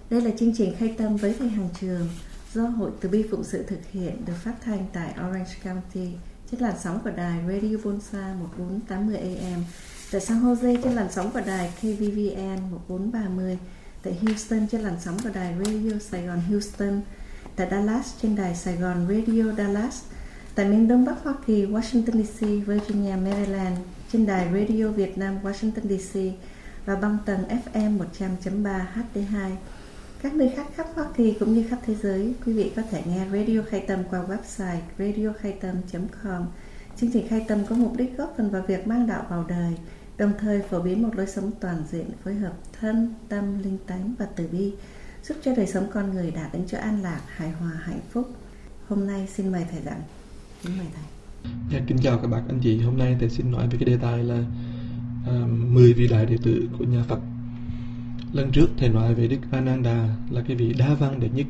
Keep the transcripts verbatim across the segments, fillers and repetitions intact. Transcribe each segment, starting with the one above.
Đây là chương trình Khai Tâm với thầy Hằng Trường do Hội Từ Bi Phụng Sự thực hiện, được phát thanh tại Orange County trên làn sóng của đài Radio Bonsa một bốn tám mươi A M, tại San Jose trên làn sóng của đài K V V N một bốn ba mươi, tại Houston trên làn sóng của đài Radio Sài Gòn Houston, tại Dallas trên đài Sài Gòn Radio Dallas, tại miền Đông Bắc Hoa Kỳ Washington D C, Virginia, Maryland trên đài Radio Việt Nam Washington D C và băng tần F M một trăm chấm ba H D hai. Các nơi khác khắp Hoa Kỳ cũng như khắp thế giới, quý vị có thể nghe Radio Khai Tâm qua website radio khai tâm chấm com. Chương trình Khai Tâm có mục đích góp phần vào việc mang đạo vào đời, đồng thời phổ biến một lối sống toàn diện, phối hợp thân, tâm, linh tánh và từ bi, giúp cho đời sống con người đạt đến chỗ an lạc, hài hòa, hạnh phúc. Hôm nay xin mời thầy giảng. Kính mời thầy. Dạ, kính chào các bạn anh chị. Hôm nay thầy xin nói về cái đề tài là uh, mười vị đại đệ tử của nhà Phật. Lần trước thầy nói về Đức Ananda là cái vị đa văn đệ nhất.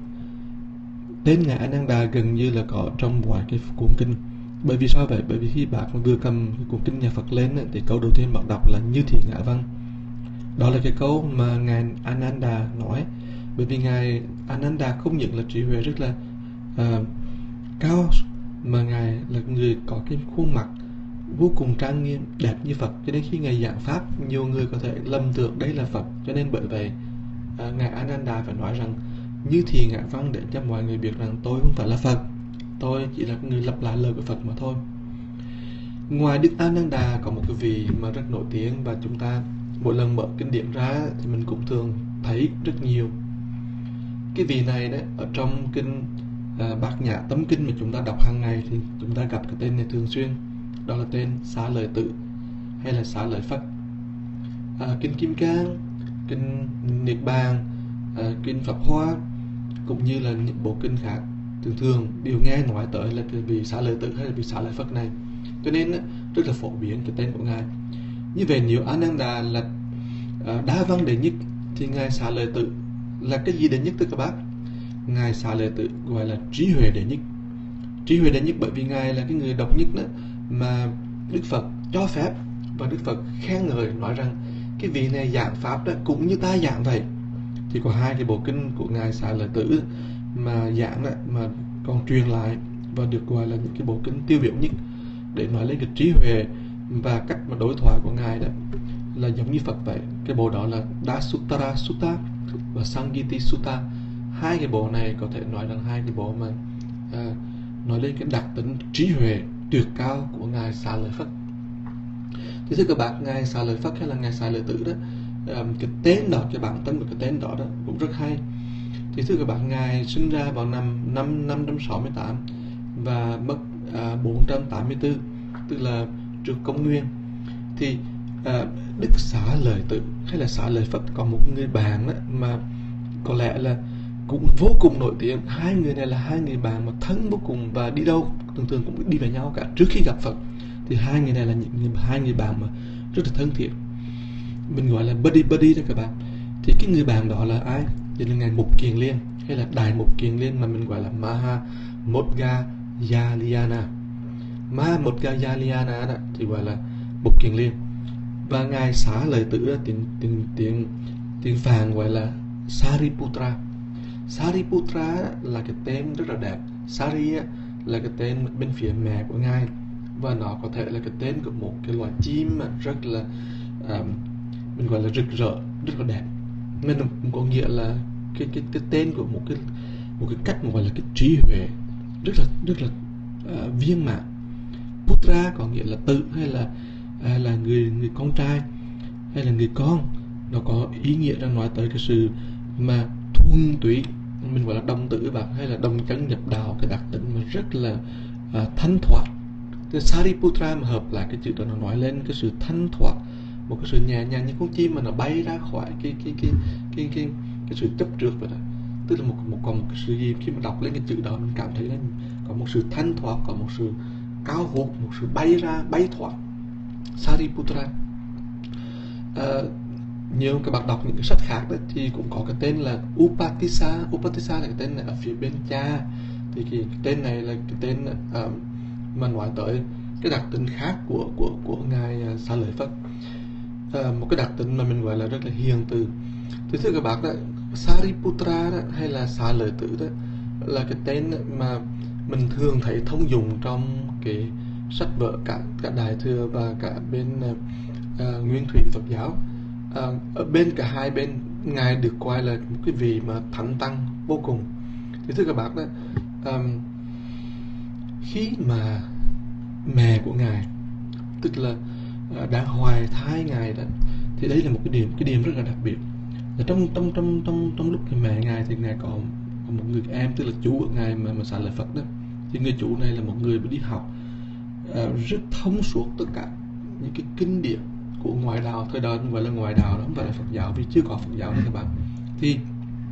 Tên ngài Ananda gần như là có trong mọi cái cuốn kinh. Bởi vì sao vậy? Bởi vì khi bạn vừa cầm cái cuốn kinh nhà Phật lên ấy, thì câu đầu tiên bạn đọc là như thị ngã văn. Đó là cái câu mà ngài Ananda nói. Bởi vì ngài Ananda không những là trí huệ rất là uh, cao, mà ngài là người có cái khuôn mặt vô cùng trang nghiêm, đẹp như Phật. Cho nên khi ngài giảng pháp, nhiều người có thể lầm tưởng đây là Phật. Cho nên bởi vậy à, ngài Ananda phải nói rằng như thì ngã văn, để cho mọi người biết rằng tôi không phải là Phật, tôi chỉ là người lặp lại lời của Phật mà thôi. Ngoài Đức Ananda có một cái vị mà rất nổi tiếng, và chúng ta mỗi lần mở kinh điển ra thì mình cũng thường thấy rất nhiều. Cái vị này đấy, ở trong kinh à, Bát Nhã Tâm Kinh mà chúng ta đọc hàng ngày thì chúng ta gặp cái tên này thường xuyên. Đó là tên Xá Lợi Tử hay là Xá Lợi Phất. à, Kinh Kim Cang, Kinh Niết Bàn, à, Kinh Pháp Hoa cũng như là những bộ kinh khác thường thường đều nghe nói tới là vị Xá Lợi Tử hay là vị Xá Lợi Phất này. Cho nên rất là phổ biến cái tên của ngài. Như vậy nếu Ananda là à, đa văn đệ nhất thì ngài Xá Lợi Tử là cái gì đệ nhất thưa các bác? Ngài Xá Lợi Tử gọi là trí huệ đệ nhất. Trí huệ đệ nhất bởi vì ngài là cái người độc nhất đó mà Đức Phật cho phép, và Đức Phật khen ngợi, nói rằng cái vị này giảng pháp đó cũng như ta giảng vậy. Thì có hai cái bộ kinh của ngài Xá Lợi Tử mà giảng đó, mà còn truyền lại và được gọi là những cái bộ kinh tiêu biểu nhất để nói lên cái trí huệ và cách mà đối thoại của ngài đó là giống như Phật vậy. Cái bộ đó là Dasuttara Sutta và Sangiti Sutta. Hai cái bộ này có thể nói rằng hai cái bộ mà à, nói lên cái đặc tính trí huệ tuyệt cao của ngài Xá Lợi Phất. Thì thưa các bạn, ngài Xá Lợi Phất hay là ngài Xá Lợi Tử đó, cái tên đó, cái bản thân của cái tên đó, đó cũng rất hay. Thì thưa các bạn, ngài sinh ra vào năm năm năm trăm sáu mươi tám và mất à, bốn trăm tám mươi tư, tức là trước công nguyên. Thì à, Đức Xá Lợi Tử hay là Xá Lợi Phất có một người bạn đó mà có lẽ là cũng vô cùng nổi tiếng. Hai người này là hai người bạn mà thân vô cùng, và đi đâu thường thường cũng đi với nhau cả. Trước khi gặp Phật thì hai người này là những hai người bạn mà rất là thân thiết, mình gọi là buddy buddy đó các bạn. Thì cái người bạn đó là ai? Thì là ngài Mục Kiền Liên hay là Đại Mục Kiền Liên, mà mình gọi là Maha Moggallana. Maha Moggallana đó thì gọi là Mục Kiền Liên. Và ngài Xá Lợi Tử đó, tiếng tiếng tiếng tiếng Phạn gọi là Sariputra. Sariputra là cái tên rất là đẹp. Sari là cái tên bên phía mẹ của ngài, và nó có thể là cái tên của một cái loài chim mà rất là uh, mình gọi là rực rỡ, rất là đẹp. Nên cũng có nghĩa là cái cái cái tên của một cái một cái cách mà gọi là cái trí huệ rất là rất là uh, viên mãn. Putra có nghĩa là tử hay là hay là người người con trai hay là người con. Nó có ý nghĩa đang nói tới cái sự mà thuần túy, mình gọi là đồng tử bạn, hay là đồng chân nhập đạo, cái đặc tính mà rất là à, thanh thoát. Thì Sariputra mà hợp lại cái chữ đó, nó nói lên cái sự thanh thoát, một cái sự nhẹ nhàng như con chim mà nó bay ra khỏi cái cái cái cái cái, cái sự chấp trước vậy đó. Tức là một một còn một cái sự gì khi mà đọc lên cái chữ đó mình cảm thấy là có một sự thanh thoát, có một sự cao hút, một sự bay ra, bay thoát. Sariputra. À, nhiều các bạn đọc những cái sách khác đó, thì cũng có cái tên là Upatissa. Upatissa là cái tên này ở phía bên cha. Thì cái, cái tên này là cái tên uh, mà nói tới cái đặc tính khác của của của ngài uh, Xá Lợi Phất. Uh, một cái đặc tính mà mình gọi là rất là hiền từ. Thì thưa các bạn đó, Sariputra đó, hay là Xá Lợi Tử đó là cái tên mà mình thường thấy thông dụng trong cái sách vở cả cả Đại Thừa và cả bên uh, uh, Nguyên Thủy Phật giáo. Uh, ở bên cả hai bên ngài được coi là một cái vị mà thánh tăng vô cùng. Thì thưa các bạn đó, um, khi mà mẹ của ngài, tức là uh, đang hoài thai ngài đó, thì đấy là một cái điểm cái điểm rất là đặc biệt. Ở trong trong trong trong trong lúc mẹ ngài thì ngài có, có một người em, tức là chú của ngài mà mà Xá Lợi Phất đó. Thì người chú này là một người đi học uh, rất thông suốt tất cả những cái kinh điển của ngoại đạo thời đó, gọi là ngoại đạo đó, không phải là Phật giáo vì chưa có Phật giáo đó các bạn. Thì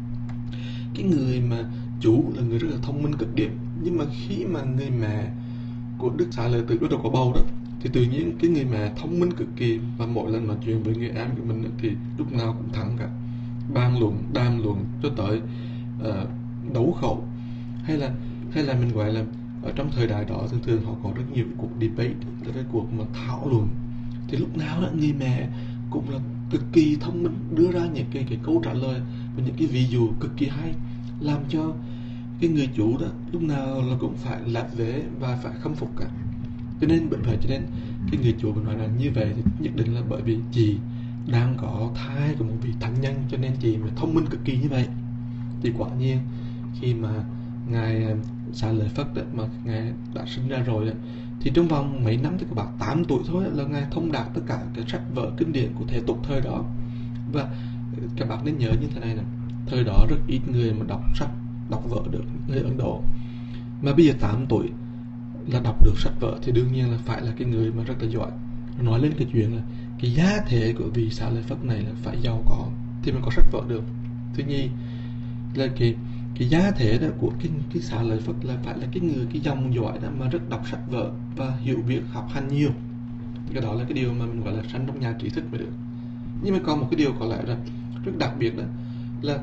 cái người mà chú là người rất là thông minh cực điểm, nhưng mà khi mà người mẹ của Đức Xá Lợi Tử bắt đầu có bầu đó, thì tự nhiên cái người mẹ thông minh cực kỳ, và mỗi lần nói chuyện với người em của mình thì lúc nào cũng thẳng cả, bàn luận đàm luận cho tới uh, đấu khẩu, hay là hay là mình gọi là ở trong thời đại đó thường thường họ có rất nhiều cuộc debate, là cái cuộc mà thảo luận. Thì lúc nào đó người mẹ cũng là cực kỳ thông minh, đưa ra những cái cái câu trả lời và những cái ví dụ cực kỳ hay, làm cho cái người chủ đó lúc nào là cũng phải lạp vế và phải khâm phục cả. Cho nên bởi vậy cho nên cái người chủ nói là như vậy thì nhất định là bởi vì chị đang có thai của một vị thánh nhân, cho nên chị mới thông minh cực kỳ như vậy. Thì quả nhiên khi mà ngài Xá Lợi Phất đó, mà ngài đã sinh ra rồi đó, thì trong vòng mấy năm thì các bạn tám tuổi thôi là ngài thông đạt tất cả cái sách vở kinh điển của thế tục thời đó. Và các bạn nên nhớ như thế này nè, thời đó rất ít người mà đọc sách đọc vở được, người Ấn Độ. Mà bây giờ tám tuổi là đọc được sách vở thì đương nhiên là phải là cái người mà rất là giỏi. Nói lên cái chuyện là cái giá thể của vị Xá Lợi Phất này là phải giàu có thì mới có sách vở được. Thứ nhì là cái cái giá thể đó của cái cái Xá Lợi Phất là phải là cái người cái dòng giỏi đó mà rất đọc sách vở và hiểu việc học hành nhiều. Cái đó là cái điều mà mình gọi là sanh trong nhà trí thức mới được. Nhưng mà còn một cái điều có lẽ là rất đặc biệt đó là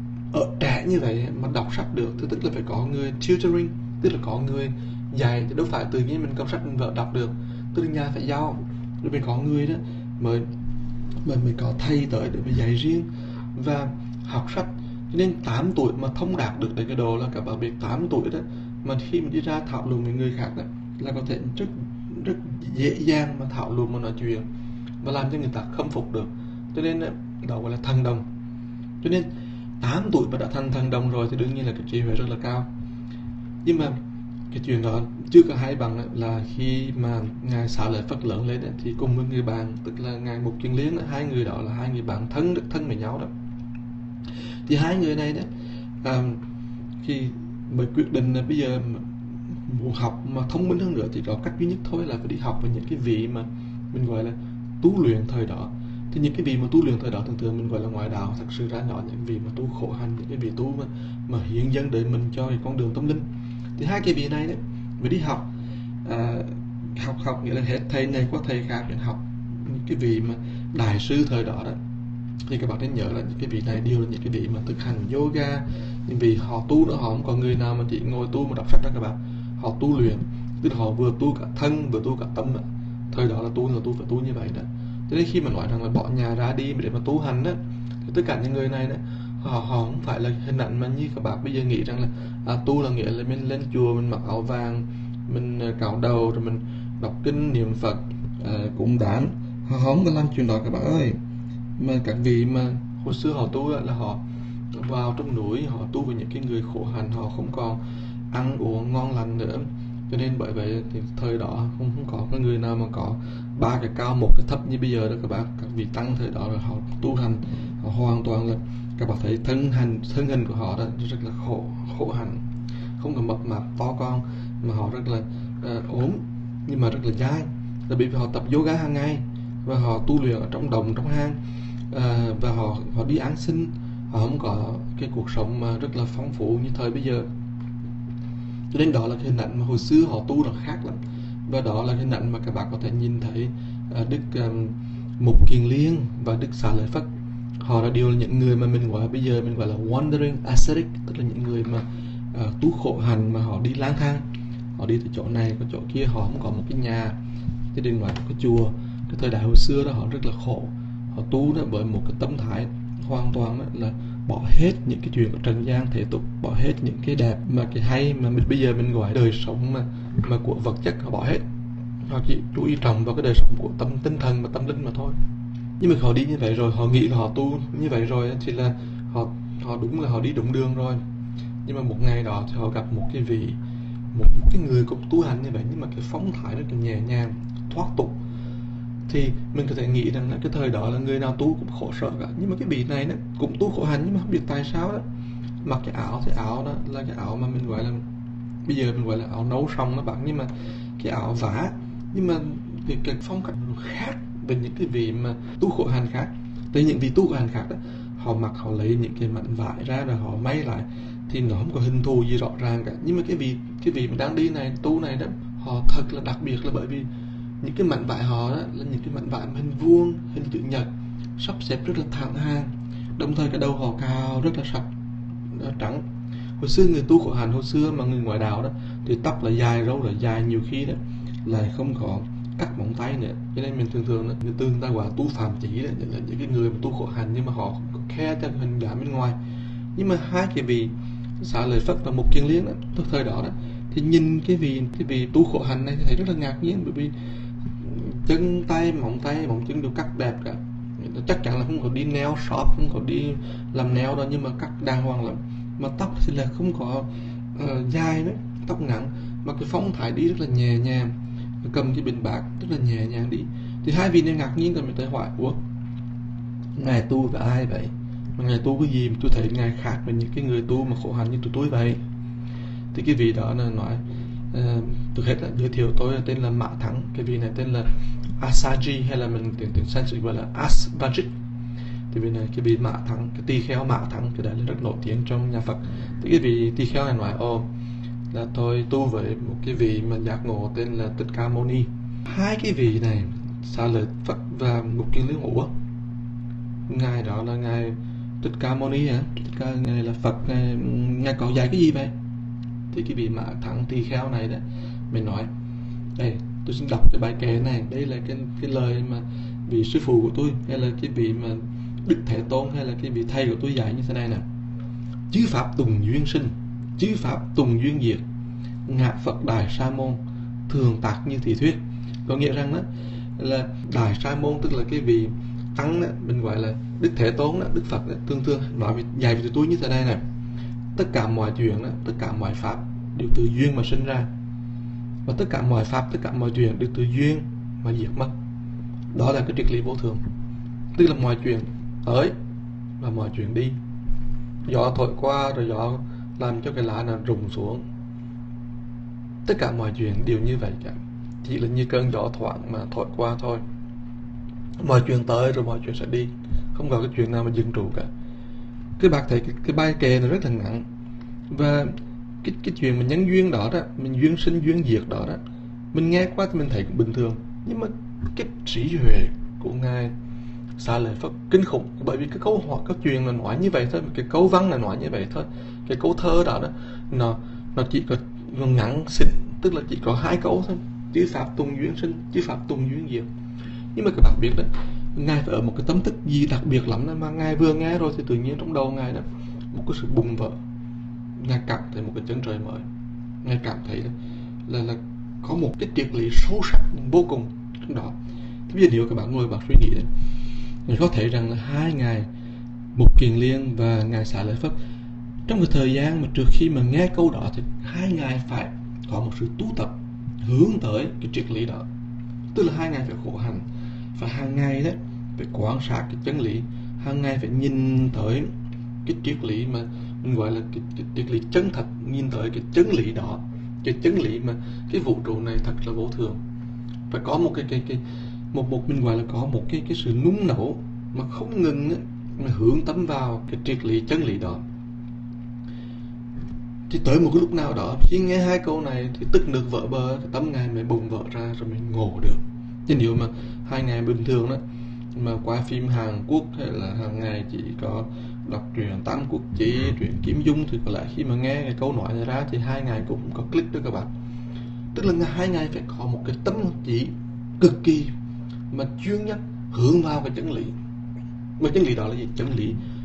ở trẻ như vậy mà đọc sách được thì tức là phải có người tutoring, tức là có người dạy, thì đâu phải tự nhiên mình cầm sách mình vợ đọc được, tức là nhà phải giao, rồi mình có người đó mới mình mới có thầy tới để mà dạy riêng và học sách. Cho nên tám tuổi mà thông đạt được đến cái độ là các bạn biết tám tuổi đó mà khi mình đi ra thảo luận với người khác đó, là có thể rất rất dễ dàng mà thảo luận mà nói chuyện và làm cho người ta khâm phục được. Cho nên đó gọi là thần đồng. Cho nên tám tuổi mà đã thành thần đồng rồi thì đương nhiên là cái trí huệ rất là cao. Nhưng mà cái chuyện đó chưa có hay bằng là khi mà ngài Xá Lợi Phất lớn lên thì cùng với người bạn, tức là ngài Mục Kiền Liên, hai người đó là hai người bạn thân rất thân với nhau đó. Thì hai người này đó à, khi mới quyết định là bây giờ muốn học mà thông minh hơn nữa thì có cách duy nhất thôi là phải đi học với những cái vị mà mình gọi là tu luyện thời đó. Thì những cái vị mà tu luyện thời đó thường thường mình gọi là ngoại đạo, thật sự ra nhỏ những vị mà tu khổ hạnh, những cái vị tu mà mà hiến dâng đời mình cho cái con đường tâm linh. Thì hai cái vị này đấy mới đi học à, học học nghĩa là hết thầy này qua thầy khác để học những cái vị mà đại sư thời đó đó. Thì các bạn nên nhớ là những cái vị này đều là những cái vị mà thực hành yoga, những vị họ tu nữa, họ không có người nào mà chỉ ngồi tu mà đọc sách đó các bạn. Họ tu luyện, tức là họ vừa tu cả thân vừa tu cả tâm đó. Thời đó là tu là tu phải tu như vậy đó. Cho nên khi mà nói rằng là bỏ nhà ra đi để mà tu hành đó, thì tất cả những người này đó, họ họ không phải là hình ảnh mà như các bạn bây giờ nghĩ rằng là à, tu là nghĩa là mình lên chùa, mình mặc áo vàng, mình cạo đầu rồi mình đọc kinh niệm Phật, à, cúng đản. Họ không có làm chuyện đó các bạn ơi. Mà các vị mà hồi xưa họ tu là họ vào trong núi, họ tu với những cái người khổ hạnh, họ không còn ăn uống ngon lành nữa. Cho nên bởi vậy thì thời đó không, không có cái người nào mà có ba cái cao một cái thấp như bây giờ đó các bạn. Các vị tăng thời đó là họ tu hành, họ hoàn toàn là các bạn thấy thân hành thân hình của họ đó rất là khổ khổ hạnh, không có mập mạp to con, mà họ rất là uh, ốm nhưng mà rất là dai, là bởi vì họ tập yoga hàng ngày và họ tu luyện ở trong đồng trong hang, uh, và họ họ đi án sinh, họ không có cái cuộc sống mà rất là phong phú như thời bây giờ. Cho nên đó là cái hình ảnh mà hồi xưa họ tu là khác lắm. Và đó là hình ảnh mà các bạn có thể nhìn thấy uh, Đức um, Mục Kiền Liên và Đức Xá Lợi Phất. Họ là đều là những người mà mình gọi bây giờ mình gọi là wandering ascetic, tức là những người mà uh, tu khổ hành mà họ đi lang thang, họ đi từ chỗ này qua chỗ kia, họ không có một cái nhà, chứ đừng nói cái chùa. Cái thời đại hồi xưa đó họ rất là khổ, họ tu đó bởi một cái tâm thái hoàn toàn đó là bỏ hết những cái chuyện của trần gian thế tục, bỏ hết những cái đẹp mà cái hay mà mình bây giờ mình gọi đời sống mà mà của vật chất, họ bỏ hết, họ chỉ chú ý trọng vào cái đời sống của tâm tinh thần và tâm linh mà thôi. Nhưng mà họ đi như vậy rồi, họ nghĩ là họ tu như vậy rồi thì là họ họ đúng là họ đi đúng đường rồi. Nhưng mà một ngày đó thì họ gặp một cái vị một, một cái người cũng tu hành như vậy, nhưng mà cái phong thái rất là nhẹ nhàng, thoát tục. Thì mình có thể nghĩ rằng là cái thời đó là người nào tu cũng khổ sở cả. Nhưng mà cái vị này nó cũng tu khổ hạnh, nhưng mà không biết tại sao đó, mặc cái áo thì áo đó là cái áo mà mình gọi là bây giờ mình gọi là áo nấu xong nó bạn, nhưng mà cái áo vả, nhưng mà cái, cái phong cách khác với những cái vị mà tu khổ hạnh khác. Từ những vị tu khổ hạnh khác đó, họ mặc họ lấy những cái mảnh vải ra rồi họ may lại thì nó không có hình thù gì rõ ràng cả. Nhưng mà cái vị cái vị mà đang đi này, tu này đó, họ thật là đặc biệt là bởi vì những cái mảnh vải họ đó là những cái mảnh vải hình vuông, hình chữ nhật, sắp xếp rất là thẳng hàng, đồng thời cái đầu họ cao rất là sạch, trắng. Hồi xưa người tu khổ hạnh hồi xưa mà người ngoại đạo đó thì tóc là dài, râu là dài, nhiều khi đó lại không có cắt móng tay nữa. Cho nên mình thường thường đó, người tư người ta gọi tu phàm chỉ đó, là những cái người mà tu khổ hạnh nhưng mà họ khe cho hình dáng bên ngoài. Nhưng mà hai cái vị Xá Lợi Phất và Mục Kiền Liên đó, thời đó đó thì nhìn cái vị cái vị tu khổ hạnh này thì thấy rất là ngạc nhiên, bởi vì chân tay, móng tay, móng chân đều cắt đẹp cả. Chắc chắn là không có đi nail shop, không có đi làm nail đâu, nhưng mà cắt đàng hoàng lắm. Mà tóc thì là không có uh, dài nữa, tóc ngắn, mà cái phong thái đi rất là nhẹ nhàng, cầm cái bình bát rất là nhẹ nhàng đi. Thì hai vị này ngạc nhiên rồi mình tới hỏi, ủa ngài tu với ai vậy? Mà ngài tu cái gì mà tôi thấy ngài khác với những cái người tu mà khổ hạnh như tụi tôi vậy? Thì cái vị đó là nói uh, trước hết là giới thiệu tôi là tên là Mã Thắng, cái vị này tên là Asaji, hay là mình tiếng tiếng Sanskrit gọi là Asvajit. Thì vị này cái vị Mã Thắng, cái tỳ kheo Mã Thắng, cái đấy là rất nổi tiếng trong nhà Phật. Thì cái vị tỳ kheo này nói ô là tôi tu với một cái vị mà giác ngộ tên là Thích Ca Mâu Ni. Hai cái vị này Xá Lợi Phất và Mục Kiền Liên Ngũ, ngài đó là ngài Thích Ca Mâu Ni hả? Thích Ca ngài là Phật, ngài, ngài có dạy cái gì vậy? Thì cái vị Mã Thắng tỳ kheo này đó mình nói đây, tôi xin đọc cái bài kệ này, đây là cái cái lời mà vị sư phụ của tôi, hay là cái vị mà Đức Thế Tôn, hay là cái vị thầy của tôi dạy như thế này nè: chư pháp tùng duyên sinh, chư pháp tùng duyên diệt, ngã Phật Đại Sa Môn thường tạc như thị thuyết. Có nghĩa rằng đó là Đại Sa Môn tức là cái vị tăng đó, mình gọi là Đức Thế Tôn đó, Đức Phật đó, thường thường nói về dạy về tôi như thế này nè: tất cả mọi chuyện đó, tất cả mọi pháp đều từ duyên mà sinh ra, và tất cả mọi pháp, tất cả mọi chuyện đều từ duyên mà diệt mất. Đó là cái triết lý vô thường, tức là mọi chuyện tới và mọi chuyện đi. Gió thổi qua rồi gió làm cho cái lá nó rụng xuống, tất cả mọi chuyện đều như vậy cả, chỉ là như cơn gió thoảng mà thổi qua thôi. Mọi chuyện tới rồi mọi chuyện sẽ đi, không có cái chuyện nào mà dừng trụ cả. Các bạn thấy cái, cái bài kệ nó rất là ngắn, và cái cái chuyện mà nhân duyên đó đó, mình duyên sinh duyên diệt đó đó, mình nghe qua thì mình thấy cũng bình thường. Nhưng mà cái trí huệ của ngài Xá Lợi Phất kinh khủng, bởi vì cái câu hỏi, cái chuyện là nói như vậy thôi, cái câu văn là nói như vậy thôi, cái câu thơ đó đó nó nó chỉ có ngắn xịn, tức là chỉ có hai câu thôi: chư pháp tùng duyên sinh, chư pháp tùng duyên diệt. Nhưng mà các bạn biết đó, ngài phải ở một cái tâm thức gì đặc biệt lắm đó, mà ngài vừa nghe rồi thì tự nhiên trong đầu ngài đó một cái sự bùng vỡ, ngài cảm thấy một cái chân trời mới, ngài cảm thấy là là có một cái triết lý sâu sắc vô cùng trong đó. Thì bây giờ nếu các bạn ngồi bạn suy nghĩ đấy, mình có thể rằng là hai ngài Mục Kiền Liên và ngài Xá Lợi Phất, trong cái thời gian mà trước khi mà nghe câu đó thì hai ngài phải có một sự tu tập hướng tới cái triết lý đó. Tức là hai ngài phải khổ hạnh, và hàng ngày đấy phải quan sát cái chân lý, hàng ngày phải nhìn tới cái triết lý mà mình gọi là cái, cái triết lý chân thật, nhìn tới cái chân lý đó, cái chân lý mà cái vũ trụ này thật là vô thường. Phải có một cái cái cái một một mình gọi là có một cái cái sự nung nấu mà không ngừng ấy, mà hướng tâm vào cái triết lý chân lý đó. Thì tới một cái lúc nào đó khi nghe hai câu này thì tức nước vỡ bờ, cái tấm ngài mới bùng vỡ ra rồi mình ngộ được. Chứ nếu mà hai ngày bình thường đó mà qua phim Hàn Quốc hay là hàng ngày chỉ có đọc truyện Tam Quốc Chí, truyện Kim Dung thì có lẽ khi mà nghe cái câu nói này ra thì hai ngày cũng có click đó các bạn. Tức là hai ngày phải có một cái tâm trí cực kỳ mà chuyên nhất hướng vào cái chân lý. Mà chân lý đó là gì? Chân lý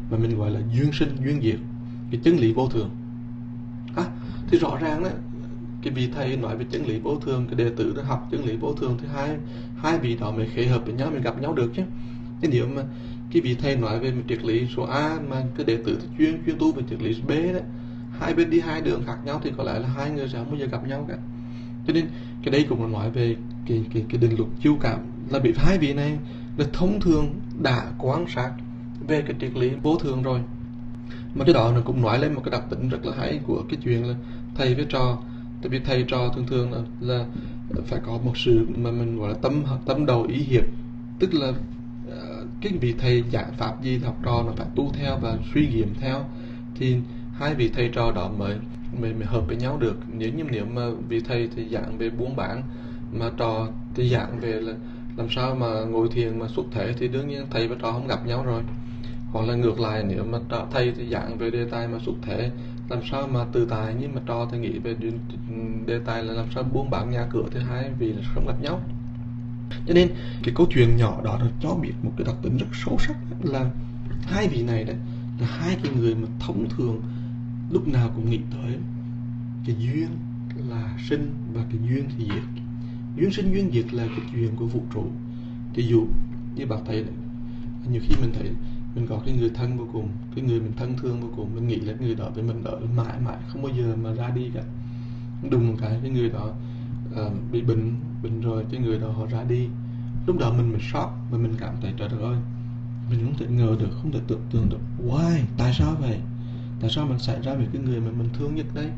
mà mình gọi là duyên sinh duyên diệt, cái chân lý vô thường. À, thì rõ ràng đó, cái vị thầy nói về chân lý vô thường, cái đệ tử đã học chân lý vô thường thì hai hai vị đó mới khế hợp với nhau, mình gặp nhau được chứ. Thế nếu mà cái vị thầy nói về một triết lý số A mà cái đệ tử thì chuyên chuyên tu về triết lý B đấy, hai bên đi hai đường khác nhau thì có lẽ là hai người sẽ không bao giờ gặp nhau cả. Cho nên cái đây cũng là nói về cái cái cái định luật chiêu cảm, là bị hai vị này là thông thường đã quan sát về cái triết lý vô thường rồi. Mà cái đó nó cũng nói lên một cái đặc tính rất là hay của cái chuyện là thầy với trò. Tại vì thầy trò thường thường là, là phải có một sự mà mình gọi là tâm tâm đầu ý hiệp, tức là uh, cái vị thầy giảng pháp gì học trò nó phải tu theo và suy nghiệm theo, thì hai vị thầy trò đó mới mới, mới hợp với nhau được. Nếu như nếu mà vị thầy thì giảng về buôn bán, mà trò thì giảng về là làm sao mà ngồi thiền mà xuất thể, thì đương nhiên thầy và trò không gặp nhau rồi. Hoặc là ngược lại, nếu mà thầy thì giảng về đề tài mà xuất thể, làm sao mà tự tại, nhưng mà trò thì nghĩ về đề tài là làm sao buôn bán nhà cửa, thì hai vị là không gặp nhau. Cho nên cái câu chuyện nhỏ đó nó cho biết một cái đặc tính rất sâu sắc, là hai vị này đấy là hai cái người mà thông thường lúc nào cũng nghĩ tới cái duyên là sinh và cái duyên thì diệt. Duyên sinh duyên diệt là cái chuyện của vũ trụ. Ví dụ như bác thấy này, nhiều khi mình thấy mình có cái người thân vô cùng, cái người mình thân thương vô cùng, mình nghĩ là người đó với mình ở mãi mãi không bao giờ mà ra đi cả. Đùng một cái cái người đó uh, bị bệnh bệnh rồi, cái người đó họ ra đi. Lúc đó mình mình sốc và mình cảm thấy trời ơi, mình không thể ngờ được, không thể tưởng tượng được why, tại sao vậy, tại sao mình xảy ra với cái người mà mình thương nhất đấy.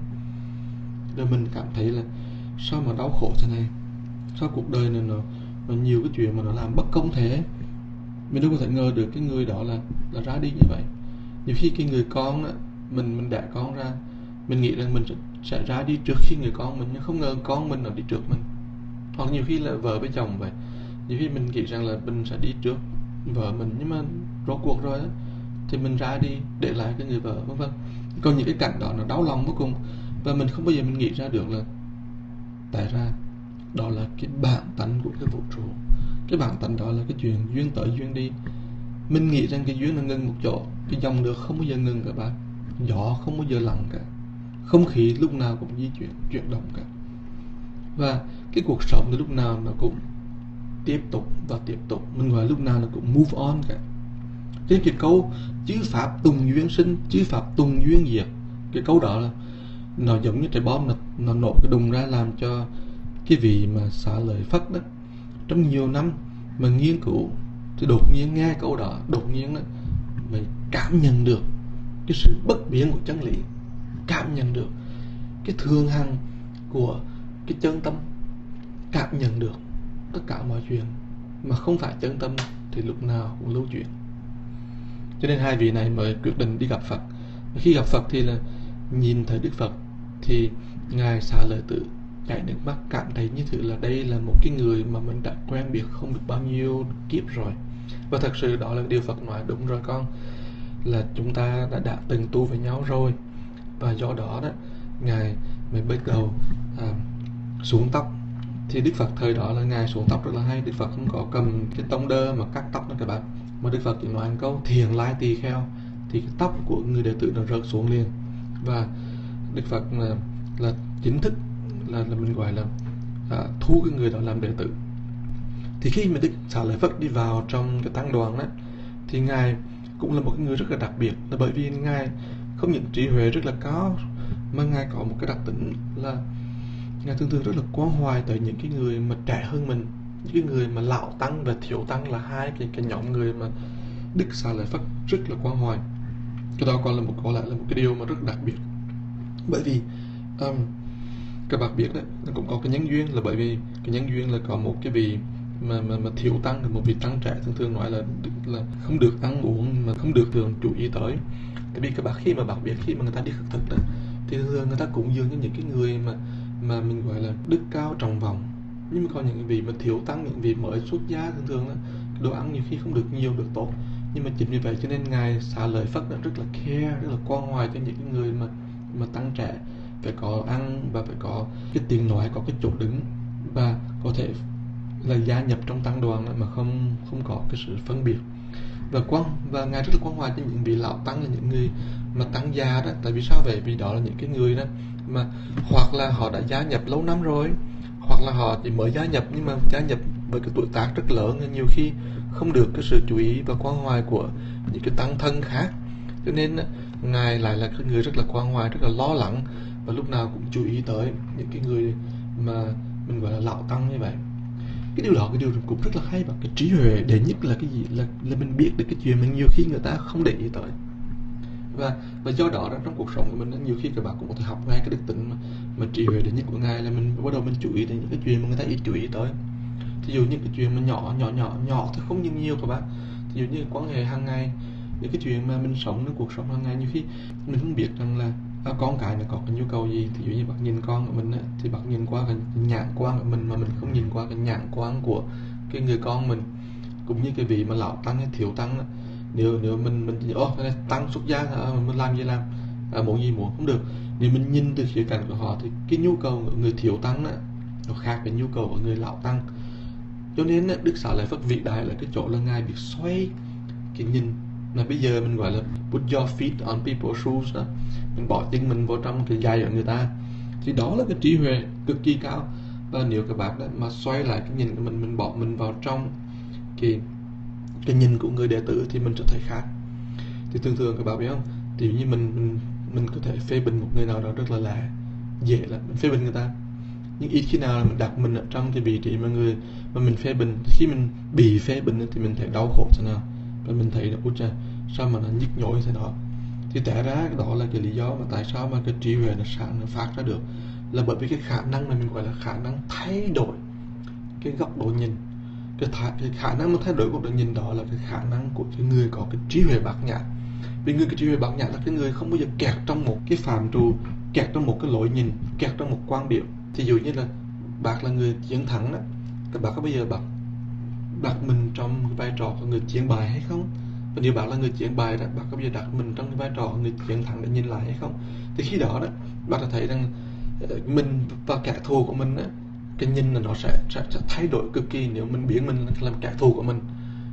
Rồi mình cảm thấy là sao mà đau khổ thế này, sao cuộc đời này nó, nó nhiều cái chuyện mà nó làm bất công thế. Mình đâu có thể ngờ được cái người đó là là ra đi như vậy. Nhiều khi cái người con đó, mình mình đẻ con ra, mình nghĩ rằng mình sẽ, sẽ ra đi trước khi người con mình, nhưng không ngờ con mình nó đi trước mình. Hoặc nhiều khi là vợ với chồng vậy, nhiều khi mình nghĩ rằng là mình sẽ đi trước vợ mình, nhưng mà rốt cuộc rồi đó, thì mình ra đi để lại cái người vợ, vân vân. Còn những cái cảnh đó nó đau lòng vô cùng, và mình không bao giờ mình nghĩ ra được là tại ra đó là cái bản tánh của cái vũ trụ. Cái bản tánh đó là cái chuyện duyên tới duyên đi. Mình nghĩ rằng cái duyên nó ngừng một chỗ, cái dòng nước không bao giờ ngừng cả bạn, gió không bao giờ lặng cả, không khí lúc nào cũng di chuyển, chuyển động cả, và cái cuộc sống thì lúc nào nó cũng tiếp tục và tiếp tục. Mình gọi lúc nào nó cũng move on cả. Trên cái câu chư pháp tùng duyên sinh, chư pháp tùng duyên diệt, cái câu đó là nó giống như trái bom, nó, nó nổ cái đùng ra, làm cho cái vị mà xả lời Phật đó trong nhiều năm mà nghiên cứu, thì đột nhiên nghe câu đó, đột nhiên đó mới cảm nhận được cái sự bất biến của chân lý, cảm nhận được cái thường hằng của cái chân tâm, cảm nhận được tất cả mọi chuyện mà không phải chân tâm thì lúc nào cũng lưu chuyển. Cho nên hai vị này mới quyết định đi gặp Phật. Khi gặp Phật thì là nhìn thấy Đức Phật, thì ngài xả lời tự chảy nước mắt, cảm thấy như thế là đây là một cái người mà mình đã quen biết không biết bao nhiêu kiếp rồi. Và thật sự đó là điều Phật nói, đúng rồi con, là chúng ta đã, đã từng tu với nhau rồi. Và do đó đó ngài mới bắt đầu à, xuống tóc. Thì Đức Phật thời đó là ngài xuống tóc rất là hay. Đức Phật không có cầm cái tông đơ mà cắt tóc đó các bạn, mà Đức Phật chỉ nói một câu thiền lai tỳ kheo, thì cái tóc của người đệ tử nó rớt xuống liền. Và Đức Phật là, là chính thức là, là mình gọi là à, thu cái người đó làm đệ tử. Thì khi mà Đức Xá Lợi Phất đi vào trong cái tăng đoàn đó, thì ngài cũng là một cái người rất là đặc biệt, là bởi vì ngài không những trí huệ rất là cao, mà ngài có một cái đặc tính là ngài thường thường rất là quan hoài tới những cái người mà trẻ hơn mình. Những cái người mà lão tăng và thiếu tăng là hai cái, cái nhóm người mà Đức Xá Lợi Phất rất là quan hoài. Cái đó còn là một có lại là một cái điều mà rất đặc biệt. Bởi vì um, các bạn biết đấy, nó cũng có cái nhân duyên, là bởi vì cái nhân duyên là có một cái vị mà mà mà thiếu tăng, một vị tăng trẻ thường thường nói là là không được ăn uống, mà không được thường chú ý tới. Tại vì các bạn khi mà bạn biết khi mà người ta đi khất thực đó, thì thường thường người ta cũng dường như những cái người mà mà mình gọi là đức cao trọng vọng. Nhưng mà còn những vị mà thiếu tăng, những vị mới xuất gia thường thường đó, đồ ăn nhiều khi không được nhiều, được tốt. Nhưng mà chính vì vậy cho nên ngài Xá Lợi Phất rất là care, rất là quan hoài cho những cái người mà mà tăng trẻ phải có ăn và phải có cái tiếng nói, có cái chỗ đứng, và có thể là gia nhập trong tăng đoàn mà không không có cái sự phân biệt. và quan và ngài rất là quan hoài cho những vị lão tăng, là những người mà tăng già đó. Tại vì sao vậy? Vì đó là những cái người đó mà hoặc là họ đã gia nhập lâu năm rồi, hoặc là họ chỉ mới gia nhập nhưng mà gia nhập với cái tuổi tác rất lớn, nên nhiều khi không được cái sự chú ý và quan hoài của những cái tăng thân khác. Cho nên ngài lại là cái người rất là quan hoài, rất là lo lắng và lúc nào cũng chú ý tới những cái người mà mình gọi là lão tăng như vậy. Cái điều đó, cái điều cũng rất là hay. Và cái trí huệ đệ nhất là cái gì? Là là mình biết được cái chuyện mà nhiều khi người ta không để ý tới. Và và do đó, đó trong cuộc sống của mình, nhiều khi các bạn cũng có thể học ngay cái đức tính mà, mà trí huệ đệ nhất của ngài là mình bắt đầu mình chú ý đến những cái chuyện mà người ta ít chú ý tới. Ví dụ những cái chuyện mà nhỏ nhỏ nhỏ nhỏ thôi, không nhiều nhiều các bạn. Ví dụ như quan hệ hàng ngày, những cái chuyện mà mình sống trong cuộc sống hàng ngày, nhiều khi mình không biết rằng là à, con cái nó có cái nhu cầu gì. Thì dụ như bạn nhìn con của mình á, thì bạn nhìn qua cái nhãn quan của mình mà mình không nhìn qua cái nhãn quan của cái người con mình. Cũng như cái vị mà lão tăng hay thiếu tăng á, nếu nếu mình mình ô oh, tăng xuất gia à, mình làm gì làm à, muốn gì muốn không được. Nếu mình nhìn từ khía cạnh của họ thì cái nhu cầu của người thiếu tăng á, nó khác với nhu cầu của người lão tăng. Cho nên á, Đức Xá Lợi Phất vĩ đại là cái chỗ là ngài biết xoay cái nhìn. Là bây giờ mình gọi là put your feet on people's shoes đó, mình bỏ chân mình vào trong cái giày của người ta. Thì đó là cái trí huệ cực kỳ cao. Và nếu các bạn đó mà xoay lại cái nhìn của mình, mình bỏ mình vào trong cái cái nhìn của người đệ tử thì mình sẽ thấy khác. Thì thường thường các bạn biết không, thì như mình mình mình có thể phê bình một người nào đó rất là lạ, dễ là mình phê bình người ta, nhưng ít khi nào là mình đặt mình ở trong cái vị trí mà người mà mình phê bình. Khi mình bị phê bình thì mình thấy đau khổ thế nào, và mình thấy là út cha sao mà nó nhức nhối thế đó. Thì té ra đó là cái lý do mà tại sao mà cái trí huệ nó sáng nó phát ra được, là bởi vì cái khả năng mà mình gọi là khả năng thay đổi cái góc độ nhìn. Cái, th- cái khả năng mà thay đổi góc độ nhìn đó là cái khả năng của cái người có cái trí huệ bát nhã. Vì người cái trí huệ bát nhã là cái người không bao giờ kẹt trong một cái phạm trù, kẹt trong một cái lối nhìn, kẹt trong một quan điểm. Thì dụ như là bạn là người chiến thắng đó, các bạn có bây giờ bạn đặt mình trong cái vai trò của người chiến bại hay không? Và nếu bạn là người chiến bại đó, bạn có bây giờ đặt mình trong cái vai trò của người chiến thắng để nhìn lại hay không? Thì khi đó đó bạn sẽ thấy rằng mình và kẻ thù của mình đó, cái nhìn là nó sẽ, sẽ, sẽ thay đổi cực kỳ nếu mình biến mình làm kẻ thù của mình.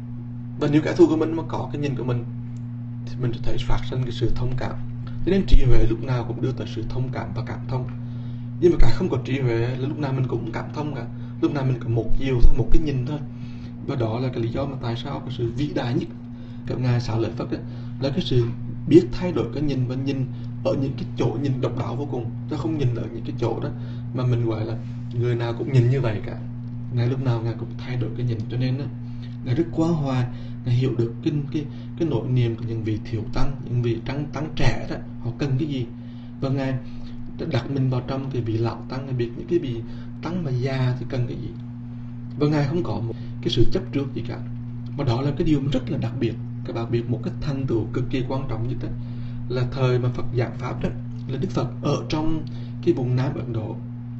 Và nếu kẻ thù của mình mà có cái nhìn của mình thì mình sẽ thấy phát sinh cái sự thông cảm. Cho nên trí huệ lúc nào cũng đưa tới sự thông cảm và cảm thông. Nhưng mà cái không có trí huệ là lúc nào mình cũng cảm thông cả, lúc nào mình có một chiều thôi, một cái nhìn thôi. Và đó là cái lý do mà tại sao cái sự vĩ đại nhất của ngài Xá Lợi Phất ấy, là cái sự biết thay đổi cái nhìn, và nhìn ở những cái chỗ nhìn độc đáo vô cùng. Nó không nhìn ở những cái chỗ đó mà mình gọi là người nào cũng nhìn như vậy cả. Ngài lúc nào ngài cũng thay đổi cái nhìn. Cho nên đó, ngài rất quá hòa, ngài hiểu được cái cái cái nỗi niềm của những vị thiếu tăng, những vị tăng tăng trẻ đó, họ cần cái gì. Và ngài đặt mình vào trong cái vị lão tăng, ngài biết những cái vị tăng mà già thì cần cái gì. Và ngài không có một cái sự chấp trước gì cả. Và đó là cái điều rất là đặc biệt. Các bạn biết một cái thành tựu cực kỳ quan trọng nhất đó, là thời mà Phật giảng pháp đó, là Đức Phật ở trong cái vùng Nam Ấn Độ.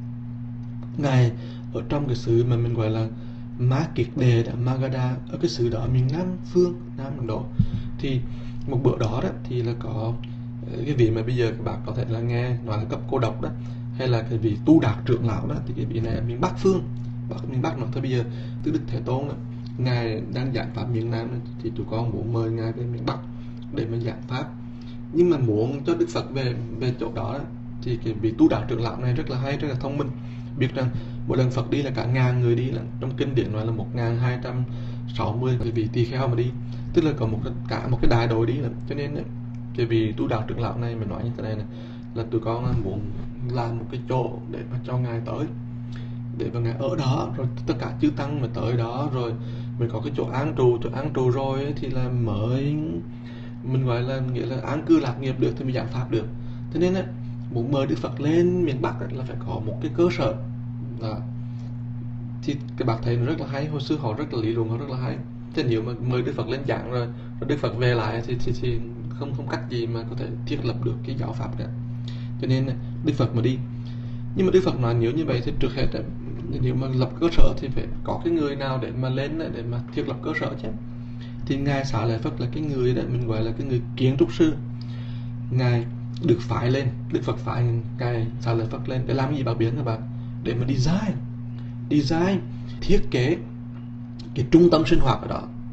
Ngài ở trong cái xứ mà mình gọi là Má Kiệt Đề, Magadha, ở cái xứ đó miền Nam phương Nam Ấn Độ. Thì một bữa đó đó thì là có cái vị mà bây giờ các bạn có thể là nghe nói là cấp cô độc đó, hay là cái vị Tu Đạt trưởng lão đó, thì cái vị này ở miền Bắc phương, Bắc miền Bắc nói thôi bây giờ từ Đức Thế Tôn đó, ngài đang giảng pháp miền Nam đó, thì tụi con muốn mời ngài về miền Bắc để mà giảng pháp. Nhưng mà muốn cho Đức Phật về về chỗ đó, đó thì cái vị Tu Đạt trưởng lão này rất là hay, rất là thông minh, biết rằng mỗi lần Phật đi là cả ngàn người đi, là trong kinh điển nói là một ngàn hai trăm sáu mươi cái vị tỳ kheo mà đi, tức là có một cả một cái đại đội đi. Là cho nên ấy, cái vị Tu Đạt trưởng lão này mình nói như thế này này, là tụi con muốn làm một cái chỗ để mà cho ngài tới, để mà ngài ở đó, rồi tất cả chư tăng mà tới đó, rồi mình có cái chỗ an trụ, chỗ an trụ rồi ấy, thì là mới mình gọi là nghĩa là an cư lạc nghiệp được thì mới giảng pháp được. Thế nên ấy, muốn mời Đức Phật lên miền Bắc ấy, là phải có một cái cơ sở đó. Thì các bạn thấy nó rất là hay, hồi xưa họ rất là lý luận, họ rất là hay. Thế nếu mà mời Đức Phật lên giảng rồi, rồi Đức Phật về lại thì, thì, thì không không cách gì mà có thể thiết lập được cái giáo pháp cả. Cho nên Đức Phật mà đi. Nhưng mà Đức Phật nói nếu như vậy thì trước hết nếu mà lập cơ sở thì phải có cái người nào để mà lên để mà thiết lập cơ sở chứ. Thì ngài Xá Lợi Phất là cái người đó mình gọi là cái người kiến trúc sư. Ngài được phái lên, Đức Phật phái ngài Xá Lợi Phất lên để làm gì bạn biết các bạn? Để mà design, design thiết kế cái trung tâm sinh hoạt ở đó.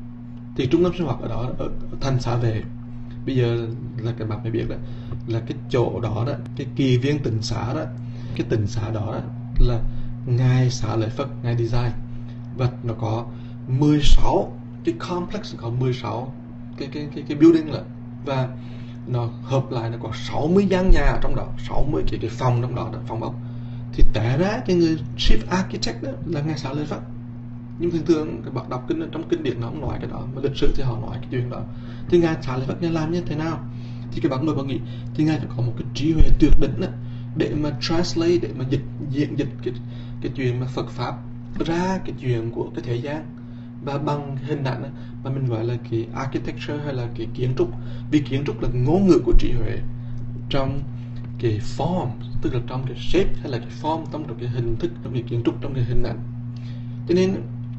Thì trung tâm sinh hoạt ở đó ở, ở thành xã về bây giờ là các bạn phải biết đó là cái chỗ đó đó, cái kỳ viên tịnh xá đó, cái tịnh xá đó, đó là ngài Xá Lợi Phất ngài design, và nó có mười sáu cái complex, có mười sáu cái cái cái cái building là, và nó hợp lại nó có sáu mươi gian nhà trong đó, sáu mươi cái cái phòng trong đó, đó phòng ốc. Thì té ra cái người chief architect đó là ngài Xá Lợi Phất. Nhưng thường thường các bạn đọc kinh trong kinh điển nó không nói cái đó, mà lịch sử thì họ nói cái chuyện đó. Thì ngài Xá Lợi Phất ngài làm như thế nào? Thì các bạn mới có nghĩ thì ngài phải có một cái trí huệ tuyệt đỉnh đó, để mà translate, để mà dịch diễn dịch cái cái chuyện mà Phật pháp ra cái chuyện của cái thế gian, và bằng hình ảnh đó, mà mình gọi là cái architecture hay là cái kiến trúc. Vì kiến trúc là ngôn ngữ của trí huệ trong cái form, tức là trong cái shape hay là cái form, trong cái hình thức, trong cái kiến trúc, trong cái hình ảnh. Cho nên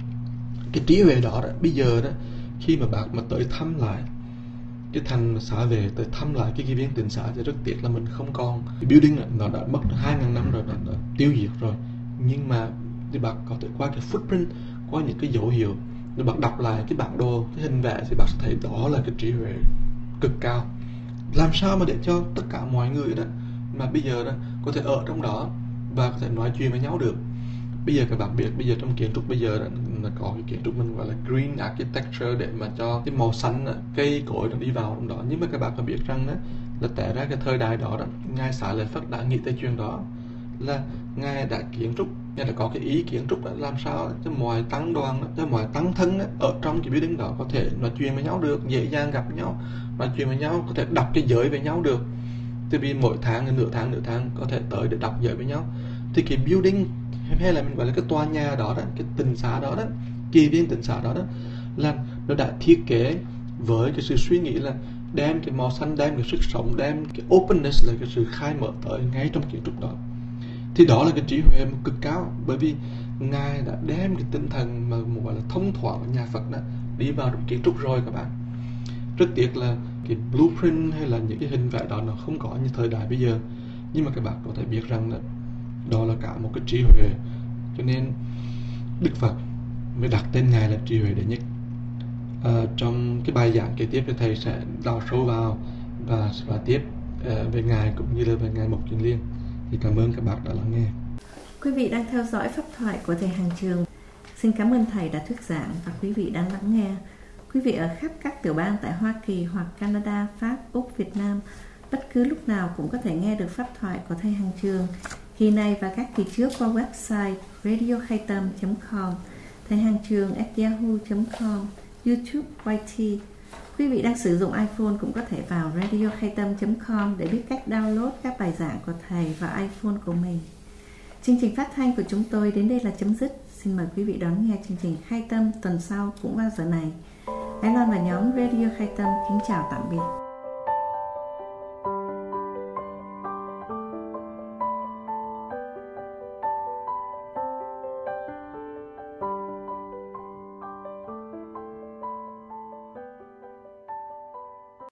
cái trí huệ đó, đó bây giờ đó, khi mà bạn mà tới thăm lại cái thành xã về, tới thăm lại cái kỳ viên tịnh xá, thì rất tiếc là mình không còn cái building này, nó đã mất hai ngàn năm rồi, nó đã tiêu diệt rồi. Nhưng mà thì bạn có thể qua cái footprint, qua những cái dấu hiệu, nếu bạn đọc lại cái bản đồ, cái hình vẽ, thì bạn sẽ thấy đó là cái trí huệ cực cao. Làm sao mà để cho tất cả mọi người đó mà bây giờ đó có thể ở trong đó và có thể nói chuyện với nhau được. Bây giờ các bạn biết, bây giờ trong kiến trúc bây giờ là có cái kiến trúc mình gọi là green architecture, để mà cho cái màu xanh, cây cối nó đi vào trong đó. Nhưng mà các bạn có biết rằng đó, là tại ra cái thời đại đó, đó ngài Xá Lợi Phất đã nghĩ tới chuyện đó, là ngài đã kiến trúc, ngài đã có cái ý kiến trúc là làm sao cho mọi tăng đoàn, cho mọi tăng thân đó, ở trong cái building đó có thể nói chuyện với nhau được, dễ dàng gặp nhau, nói chuyện với nhau, có thể đọc cái giới với nhau được. Từ vì mỗi tháng, nửa tháng, nửa tháng có thể tới để đọc giới với nhau. Thì cái building hay là mình gọi là cái tòa nhà đó, đó cái tịnh xá đó, đó kỳ viên tịnh xá đó, đó là nó đã thiết kế với cái sự suy nghĩ là đem cái màu xanh, đem cái sức sống, đem cái openness, là cái sự khai mở tới ngay trong kiến trúc đó. Thì đó là cái trí huệ cực cao, bởi vì ngài đã đem cái tinh thần mà gọi là thông thoáng của nhà Phật đó đi vào trong kiến trúc rồi các bạn. Rất tiếc là cái blueprint hay là những cái hình vẽ đó nó không có như thời đại bây giờ. Nhưng mà các bạn có thể biết rằng đó, đó là cả một cái trí huệ. Cho nên Đức Phật mới đặt tên ngài là trí huệ đệ nhất. À, trong cái bài giảng kế tiếp thì thầy sẽ đào sâu vào và sẽ nói tiếp uh, về ngài cũng như là về ngài Mộc Kiền Liên. Thì cảm ơn các bạn đã lắng nghe. Quý vị đang theo dõi pháp thoại của thầy Hàng Trường. Xin cảm ơn thầy đã thuyết giảng và quý vị đang lắng nghe. Quý vị ở khắp các tiểu bang tại Hoa Kỳ hoặc Canada, Pháp, Úc, Việt Nam, bất cứ lúc nào cũng có thể nghe được pháp thoại của thầy Hàng Trường. Kỳ này và các kỳ trước qua website radio khai tâm chấm com, thầy Hàng Trường at yahoo chấm com, YouTube Y T. Quý vị đang sử dụng iPhone cũng có thể vào radio khai tâm chấm com để biết cách download các bài giảng của thầy vào iPhone của mình. Chương trình phát thanh của chúng tôi đến đây là chấm dứt. Xin mời quý vị đón nghe chương trình Khai Tâm tuần sau cũng vào giờ này. Ái Loan và nhóm Radio Khai Tâm kính chào tạm biệt.